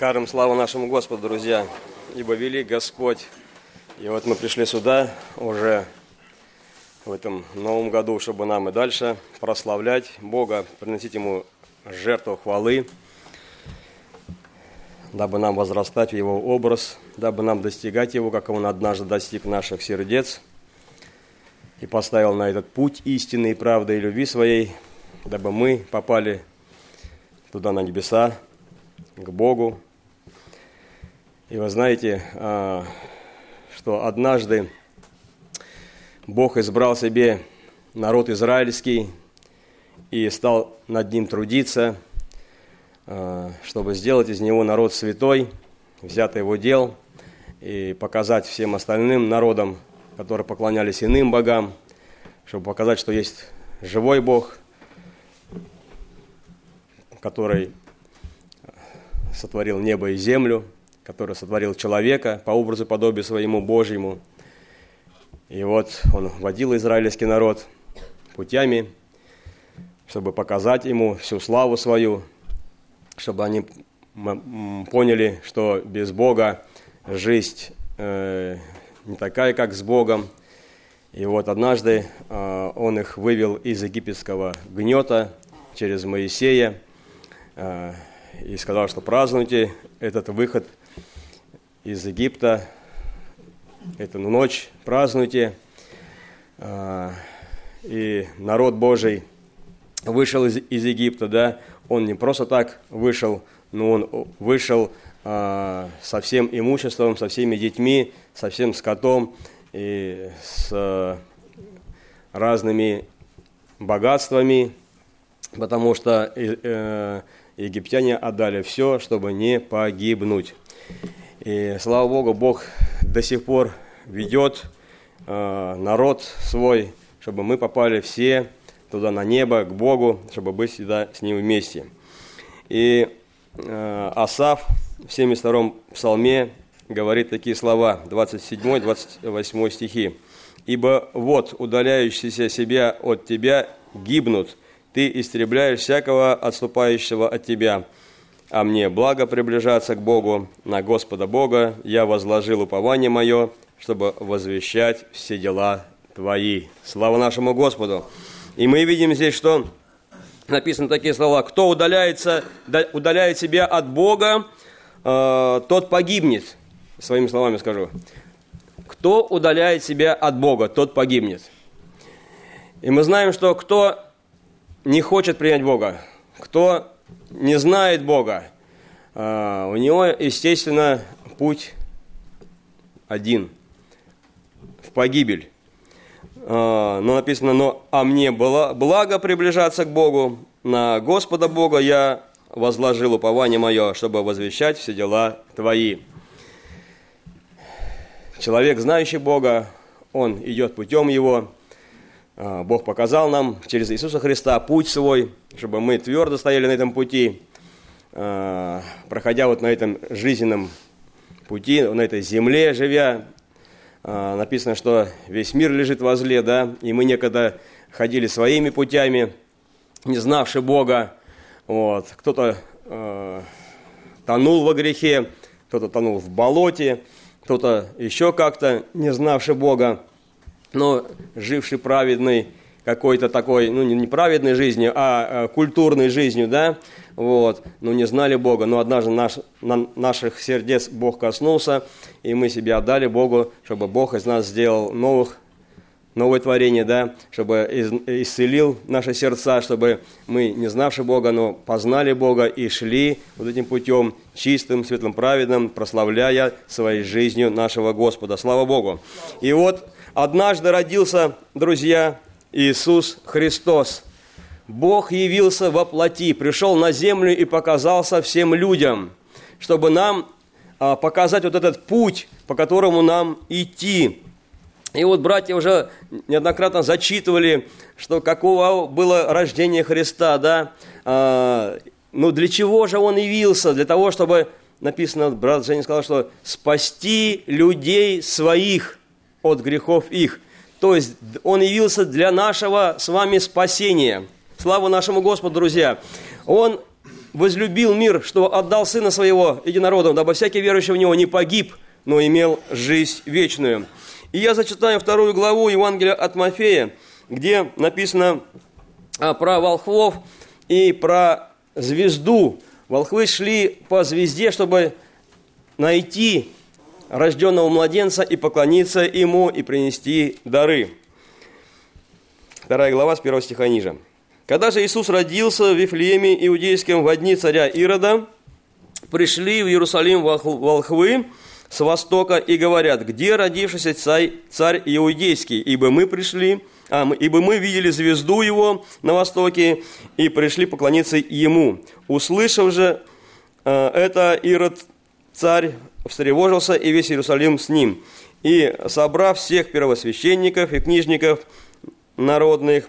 Скажем славу нашему Господу, друзья, ибо велик Господь. И вот мы пришли сюда уже в этом новом году, чтобы нам и дальше прославлять Бога, приносить Ему жертву хвалы, дабы нам возрастать в Его образ, дабы нам достигать Его, как Он однажды достиг наших сердец и поставил на этот путь истины и правды и любви Своей, дабы мы попали туда, на небеса, к Богу. И вы знаете, что однажды Бог избрал себе народ израильский и стал над ним трудиться, чтобы сделать из него народ святой, взятый его дел, и показать всем остальным народам, которые поклонялись иным богам, чтобы показать, что есть живой Бог, который сотворил небо и землю, который сотворил человека по образу и подобию своему Божьему. И вот Он водил израильский народ путями, чтобы показать ему всю славу свою, чтобы они поняли, что без Бога жизнь не такая, как с Богом. И вот однажды Он их вывел из египетского гнета через Моисея и сказал, что празднуйте этот выход из Египта, эту ночь празднуйте. И народ Божий вышел из Египта, да, он не просто так вышел, но он вышел со всем имуществом, со всеми детьми, со всем скотом и с разными богатствами, потому что египтяне отдали все, чтобы не погибнуть. И, слава Богу, Бог до сих пор ведет народ свой, чтобы мы попали все туда на небо, к Богу, чтобы быть всегда с Ним вместе. И Асаф в 72-м псалме говорит такие слова, 27-28 стихи. «Ибо вот удаляющиеся себя от Тебя гибнут, Ты истребляешь всякого отступающего от Тебя. А мне благо приближаться к Богу, на Господа Бога я возложил упование мое, чтобы возвещать все дела Твои». Слава нашему Господу! И мы видим здесь, что написаны такие слова: «Кто удаляет себя от Бога, тот погибнет». Своими словами скажу. Кто удаляет себя от Бога, тот погибнет. И мы знаем, что кто не хочет принять Бога, кто не знает Бога, у него, естественно, путь один – в погибель. Но написано: «А мне было благо приближаться к Богу, на Господа Бога я возложил упование мое, чтобы возвещать все дела Твои». Человек, знающий Бога, он идет путем Его. Бог показал нам через Иисуса Христа путь свой, чтобы мы твердо стояли на этом пути, проходя вот на этом жизненном пути, на этой земле живя. Написано, что весь мир лежит возле, да, и мы некогда ходили своими путями, не знавши Бога. Вот. Кто-то тонул во грехе, кто-то тонул в болоте, кто-то еще как-то не знавший Бога, но живший праведной какой-то такой, не праведной жизнью, а культурной жизнью, да, вот, но не знали Бога. Но однажды наших сердец Бог коснулся, и мы себя отдали Богу, чтобы Бог из нас сделал новое творение, да, чтобы исцелил наши сердца, чтобы мы, не знавши Бога, но познали Бога и шли вот этим путем чистым, светлым, праведным, прославляя своей жизнью нашего Господа. Слава Богу! И вот однажды родился, друзья, Иисус Христос. Бог явился во плоти, пришел на землю и показался всем людям, чтобы нам показать вот этот путь, по которому нам идти. И вот братья уже неоднократно зачитывали, что каково было рождение Христа, да. Для чего же Он явился? Для того, чтобы, написано, брат Женя сказал, что спасти людей своих от грехов их. То есть Он явился для нашего с вами спасения. Слава нашему Господу, друзья! Он возлюбил мир, что отдал Сына Своего Единородного, дабы всякий верующий в Него не погиб, но имел жизнь вечную». И я зачитаю 2 главу Евангелия от Матфея, где написано про волхвов и про звезду. Волхвы шли по звезде, чтобы найти рожденного младенца и поклониться ему и принести дары. 2 глава с 1 стиха ниже. «Когда же Иисус родился в Вифлееме Иудейском во дни царя Ирода, пришли в Иерусалим волхвы с востока и говорят: где родившийся царь Иудейский? Ибо мы видели звезду его на востоке и пришли поклониться ему. Услышав же это, Ирод царь встревожился, и весь Иерусалим с ним. И, собрав всех первосвященников и книжников народных,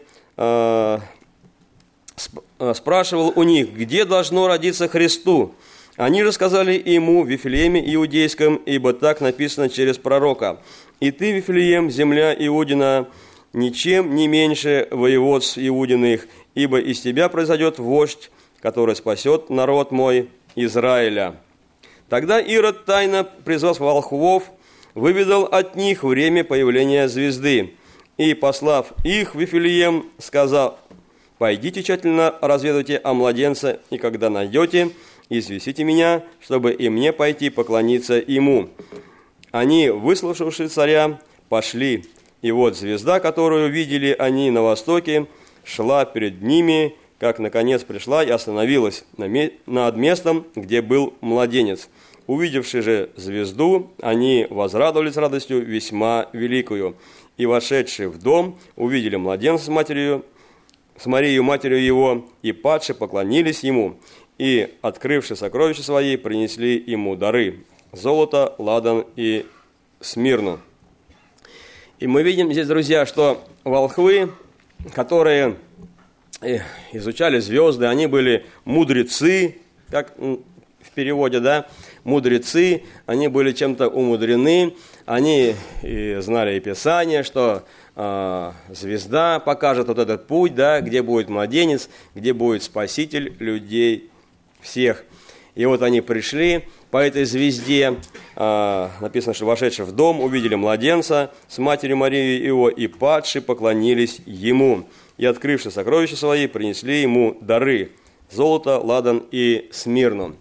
спрашивал у них, где должно родиться Христу. Они же сказали ему: в Вифлееме Иудейском, ибо так написано через пророка: и ты, Вифлеем, земля Иудина, ничем не меньше воеводств Иудиных, ибо из тебя произойдет вождь, который спасет народ мой Израиля». Тогда Ирод, тайно призвав волхвов, выведал от них время появления звезды, и, послав их в Вифлеем, сказал: «Пойдите тщательно разведайте о младенце, и когда найдете, известите меня, чтобы и мне пойти поклониться ему». Они, выслушавши царя, пошли, и вот звезда, которую видели они на востоке, шла перед ними, как наконец пришла и остановилась над местом, где был младенец. Увидевши же звезду, они возрадовались радостью весьма великую. И, вошедшие в дом, увидели младенца с Марией, матерью его, и падшие поклонились ему. И, открывши сокровища свои, принесли ему дары: золото, ладан и смирну. И мы видим здесь, друзья, что волхвы, которые изучали звезды, они были мудрецы, как в переводе, да, мудрецы, они были чем-то умудрены, они знали и Писание, что звезда покажет вот этот путь, да, где будет младенец, где будет Спаситель людей всех. И вот они пришли по этой звезде, написано, что вошедшие в дом, увидели младенца с матерью Марией его, и падшие поклонились ему. И, открывши сокровища свои, принесли ему дары: золото, ладан и смирну.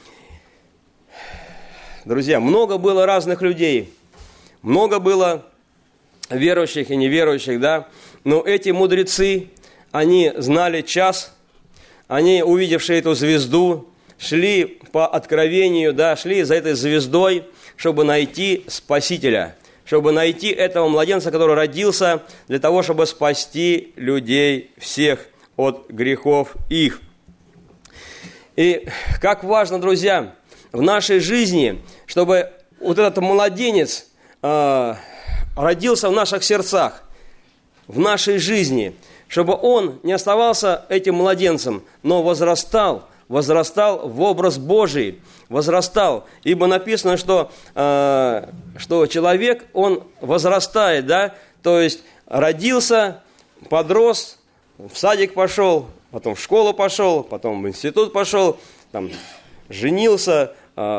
Друзья, много было разных людей, много было верующих и неверующих, да, но эти мудрецы, они знали час, они, увидевшие эту звезду, шли по откровению, да, шли за этой звездой, чтобы найти Спасителя, чтобы найти этого младенца, который родился для того, чтобы спасти людей всех от грехов их. И как важно, друзья, в нашей жизни, чтобы вот этот младенец родился в наших сердцах, в нашей жизни, чтобы он не оставался этим младенцем, но возрастал в образ Божий, возрастал. Ибо написано, что человек, он возрастает, да, то есть родился, подрос, в садик пошел, потом в школу пошел, потом в институт пошел, там, женился,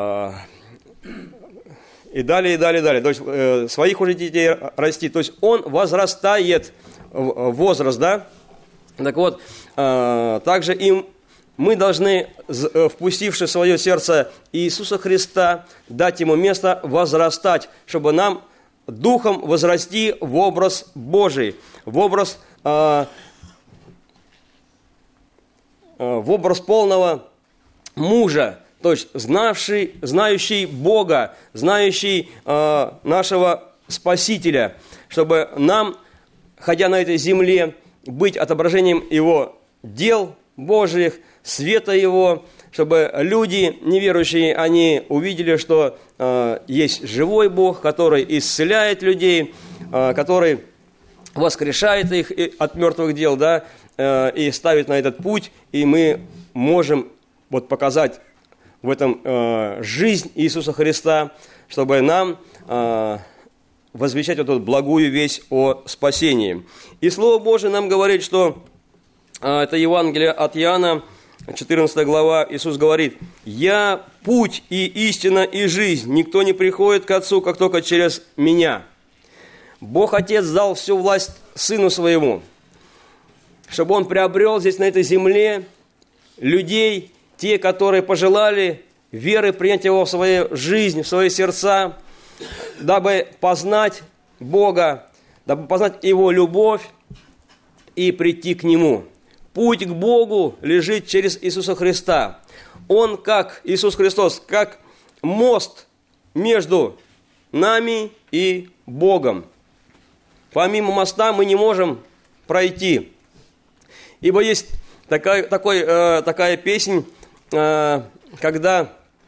и далее, и далее, и далее. То есть своих уже детей растит. То есть он возрастает в возраст, да? Так вот, также им мы должны, впустивши в свое сердце Иисуса Христа, дать Ему место возрастать, чтобы нам духом возрасти в образ Божий, в образ полного мужа, то есть знающий Бога, знающий нашего Спасителя, чтобы нам, ходя на этой земле, быть отображением Его дел Божьих, света Его, чтобы люди неверующие, они увидели, что есть живой Бог, который исцеляет людей, который воскрешает их от мертвых дел, да, и ставит на этот путь, и мы можем вот показать в этом жизнь Иисуса Христа, чтобы нам возвещать эту благую весть о спасении. И Слово Божие нам говорит, что это Евангелие от Иоанна, 14 глава, Иисус говорит: «Я путь и истина и жизнь, никто не приходит к Отцу, как только через Меня». Бог Отец дал всю власть Сыну Своему, чтобы Он приобрел здесь, на этой земле, людей, те, которые пожелали веры принять Его в свою жизнь, в свои сердца, дабы познать Бога, дабы познать Его любовь и прийти к Нему. Путь к Богу лежит через Иисуса Христа. Он, как Иисус Христос, как мост между нами и Богом. Помимо моста мы не можем пройти. Ибо есть такая песнь, когда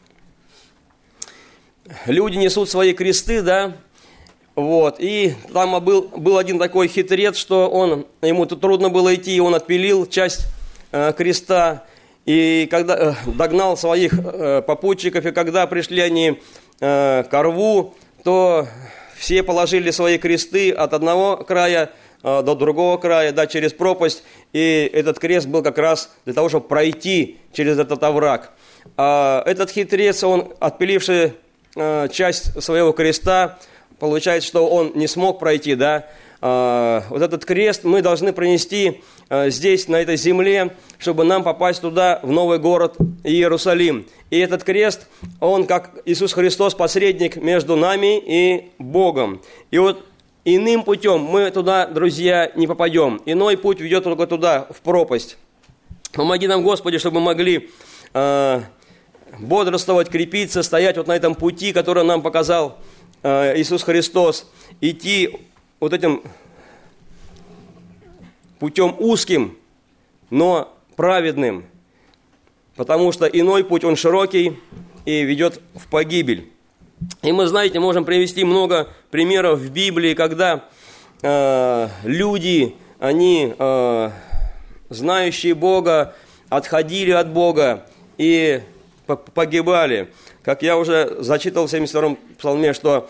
люди несут свои кресты, да, вот, и там был один такой хитрец, что ему трудно было идти, и он отпилил часть креста, и когда догнал своих попутчиков, и когда пришли они к рву, то все положили свои кресты от одного края до другого края, да, через пропасть, и этот крест был как раз для того, чтобы пройти через этот овраг. А этот хитрец, он, отпиливший часть своего креста, получается, что он не смог пройти, да. Вот этот крест мы должны пронести здесь, на этой земле, чтобы нам попасть туда, в новый город Иерусалим. И этот крест, он как Иисус Христос, посредник между нами и Богом. И вот иным путем мы туда, друзья, не попадем. Иной путь ведет только туда, в пропасть. Помоги нам, Господи, чтобы мы могли бодрствовать, крепиться, стоять вот на этом пути, который нам показал Иисус Христос, идти вот этим путем узким, но праведным, потому что иной путь, он широкий и ведет в погибель. И мы, знаете, можем привести много примеров в Библии, когда люди, они, знающие Бога, отходили от Бога и погибали. Как я уже зачитывал в 72-м псалме, что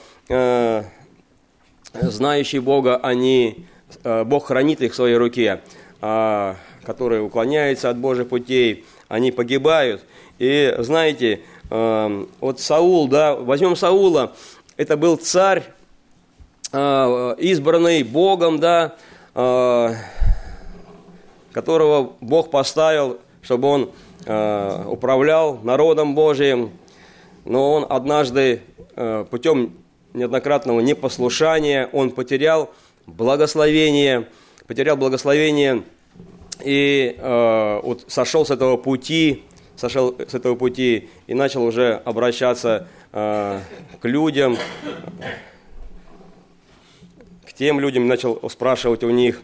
знающие Бога, Бог хранит их в своей руке, а которые уклоняются от Божьих путей, они погибают. И знаете, вот Саул, да, возьмем Саула, это был царь, избранный Богом, да, которого Бог поставил, чтобы он управлял народом Божиим, но он однажды путем неоднократного непослушания, он потерял благословение и вот сошел с этого пути и начал уже обращаться к людям, к тем людям, начал спрашивать у них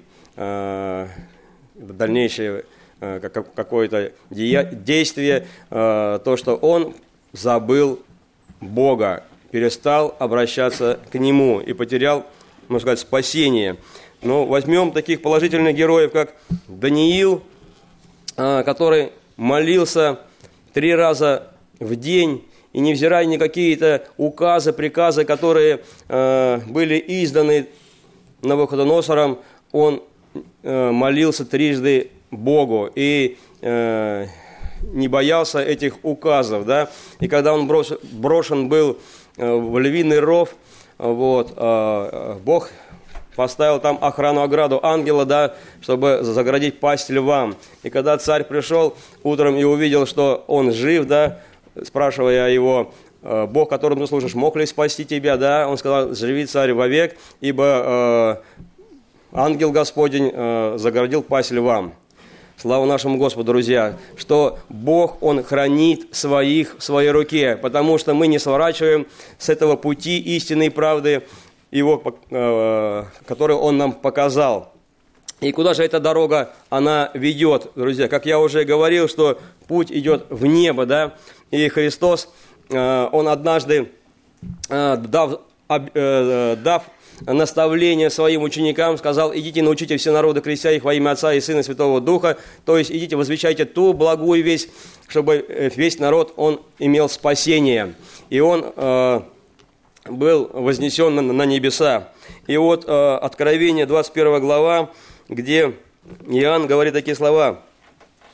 дальнейшее какое-то действие, то, что он забыл Бога, перестал обращаться к Нему и потерял, можно сказать, спасение. Но возьмем таких положительных героев, как Даниил, который молился 3 раза в день, и невзирая на какие-то указы, приказы, которые были изданы Навуходоносором, он молился 3 Богу и не боялся этих указов, да. И когда он брошен был в львиный ров, вот, Бог поставил там охрану, ограду ангела, да, чтобы загородить пасть львам. И когда царь пришел утром и увидел, что он жив, да, спрашивая его: Бог, которому ты служишь, мог ли спасти тебя, да, он сказал: живи, царь, вовек, ибо ангел Господень загородил пасть львам. Слава нашему Господу, друзья, что Бог, Он хранит своих в своей руке, потому что мы не сворачиваем с этого пути истины и правды, который Он нам показал. И куда же эта дорога, она ведет, друзья? Как я уже говорил, что путь идет в небо, да, и Христос, Он однажды, дав наставление своим ученикам, сказал: идите, научите все народы, крестя их во имя Отца и Сына и Святого Духа, то есть идите, возвещайте ту благую весть, чтобы весь народ, он имел спасение. И он был вознесен на небеса. И вот Откровение, 21 глава, где Иоанн говорит такие слова: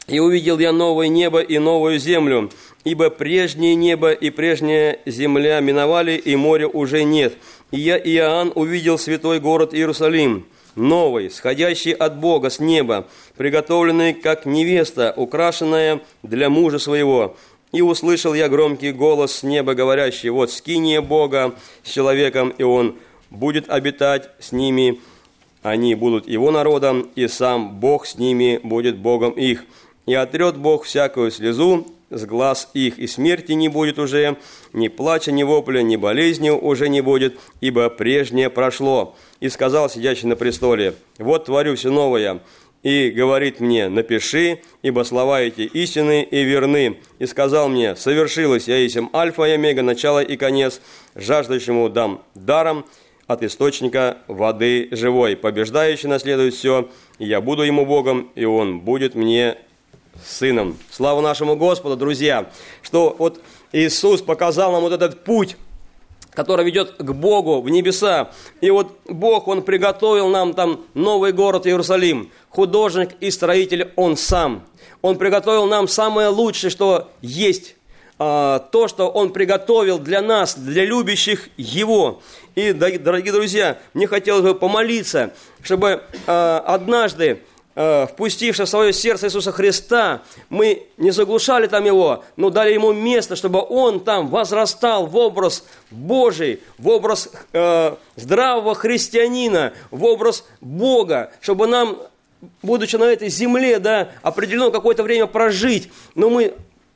И увидел я новое небо и новую землю, ибо прежнее небо и прежняя земля миновали, и моря уже нет. И я, Иоанн, увидел святой город Иерусалим, новый, сходящий от Бога с неба, приготовленный как невеста, украшенная для мужа своего. И услышал я громкий голос с неба, говорящий: вот скиния Бога с человеком, и он будет обитать с ними, они будут его народом, и сам Бог с ними будет Богом их. И отрет Бог всякую слезу с глаз их, и смерти не будет уже, ни плача, ни вопля, ни болезни уже не будет, ибо прежнее прошло. И сказал сидящий на престоле: вот творю все новое. И говорит мне: напиши, ибо слова эти истинны и верны. И сказал мне: совершилось, я есть альфа и омега, начало и конец, жаждущему дам даром от источника воды живой. Побеждающий наследует все, и я буду ему Богом, и он будет мне сыном. Слава нашему Господу, друзья, что вот Иисус показал нам вот этот путь, который ведет к Богу в небеса. И вот Бог, Он приготовил нам там новый город Иерусалим. Художник и строитель Он сам. Он приготовил нам самое лучшее, что есть. То, что Он приготовил для нас, для любящих Его. И, дорогие друзья, мне хотелось бы помолиться, чтобы однажды, впустивши в свое сердце Иисуса Христа, мы не заглушали там Его, но дали Ему место, чтобы Он там возрастал в образ Божий, в образ здравого христианина, в образ Бога, чтобы нам, будучи на этой земле, да, определенно какое-то время прожить, но мы,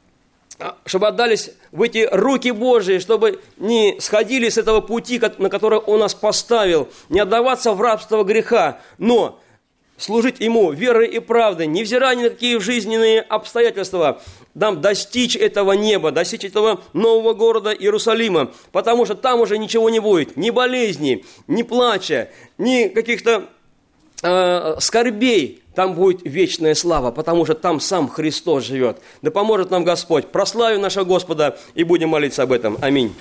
чтобы отдались в эти руки Божии, чтобы не сходили с этого пути, на который Он нас поставил, не отдаваться в рабство греха, но служить Ему верой и правдой, невзирая ни на какие жизненные обстоятельства, нам достичь этого неба, достичь этого нового города Иерусалима, потому что там уже ничего не будет, ни болезней, ни плача, ни каких-то скорбей. Там будет вечная слава, потому что там сам Христос живет. Да поможет нам Господь. Прославим нашего Господа и будем молиться об этом. Аминь.